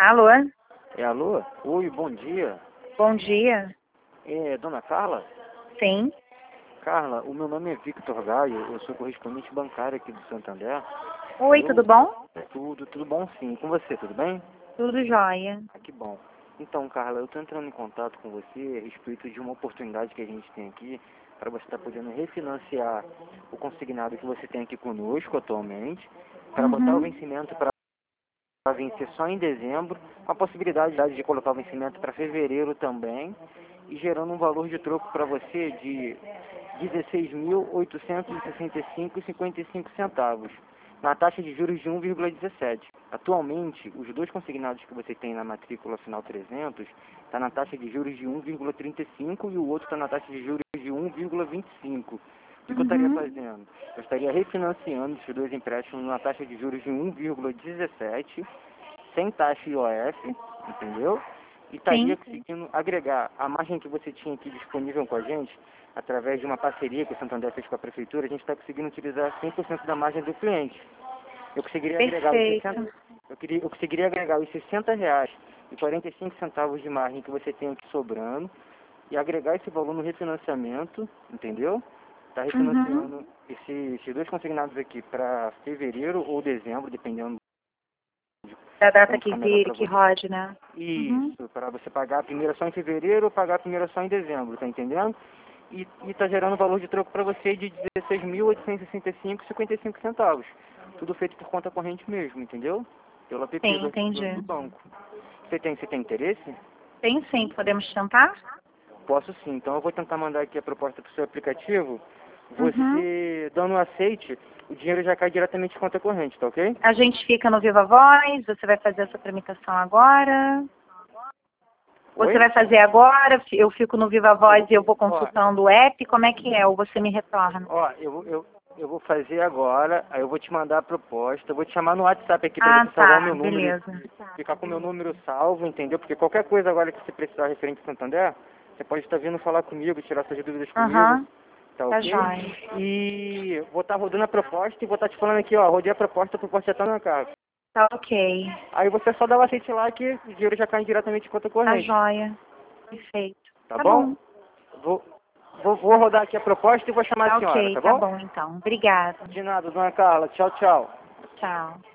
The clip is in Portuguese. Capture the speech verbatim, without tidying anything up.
Alô? É, alô? Oi, bom dia. Bom dia. É, dona Carla? Sim. Carla, o meu nome é Victor Gaio, eu sou correspondente bancário aqui do Santander. Oi, Eu, tudo bom? tudo, tudo bom sim. Com você, tudo bem? Tudo jóia. Ah, que bom. Então, Carla, eu estou entrando em contato com você a respeito de uma oportunidade que a gente tem aqui para você estar podendo refinanciar o consignado que você tem aqui conosco atualmente, para botar o Uhum. vencimento para vencer só em dezembro, com a possibilidade de colocar o vencimento para fevereiro também, e gerando um valor de troco para você de dezesseis mil oitocentos e sessenta e cinco reais e cinquenta e cinco centavos, na taxa de juros de um vírgula dezessete. Atualmente, os dois consignados que você tem na matrícula final trezentos está na taxa de juros de um vírgula trinta e cinco e o outro está na taxa de juros de um vírgula vinte e cinco. O que, que eu estaria Uhum. fazendo? Eu estaria refinanciando esses dois empréstimos na taxa de juros de um vírgula dezessete, sem taxa I O F, entendeu? E estaria Sim. conseguindo agregar a margem que você tinha aqui disponível com a gente, através de uma parceria que o Santander fez com a Prefeitura, a gente está conseguindo utilizar cem por cento da margem do cliente. Eu conseguiria agregar os sessenta, Perfeito. eu, queria, eu conseguiria agregar os sessenta reais e quarenta e cinco centavos de margem que você tem aqui sobrando e agregar esse valor no refinanciamento, entendeu? Está Uhum. refinanciando esse, esses dois consignados aqui para fevereiro ou dezembro, dependendo Da data como que ficar melhor vire, para que você. rode, né? Uhum. Isso, para você pagar a primeira só em fevereiro ou pagar a primeira só em dezembro, tá entendendo? E está gerando valor de troco para você de dezesseis mil oitocentos e sessenta e cinco reais e cinquenta e cinco centavos. Tudo feito por conta corrente mesmo, entendeu? Pelo app Sim, do, do, do entendi. banco. Você tem, você tem interesse? Tem sim, podemos tentar? Posso sim. Então eu vou tentar mandar aqui a proposta para o seu aplicativo. Uhum. Você, dando um aceite, o dinheiro já cai diretamente em conta corrente, tá ok? A gente fica no Viva Voz, você vai fazer essa tramitação agora? Você Oi? vai fazer agora, eu fico no Viva Eu Voz vou, e eu vou ó, consultando o app, como é que é? Ou você me retorna? Ó, eu, vou- eu, eu vou fazer agora, aí eu vou te mandar a proposta, eu vou te chamar no WhatsApp aqui para Ah, você salvar o tá, meu número e beleza. ficar com o meu número salvo, entendeu? Porque qualquer coisa agora que você precisar referente a Santander, você pode estar vindo falar comigo, tirar suas dúvidas comigo, Aham, tá tá ok? jóia. E vou estar rodando a proposta e vou estar te falando aqui, ó, rodei a proposta, a proposta já tá na casa. Tá ok. Aí você só dá o aceite lá que o dinheiro já cai diretamente em conta Tá corrente, jóia. Perfeito. tá Tá bom? bom. Vou, vou, vou rodar aqui a proposta e vou chamar Tá a senhora, ok, tá tá bom? bom então. Obrigada. De nada, dona Carla. Tchau, tchau. Tchau.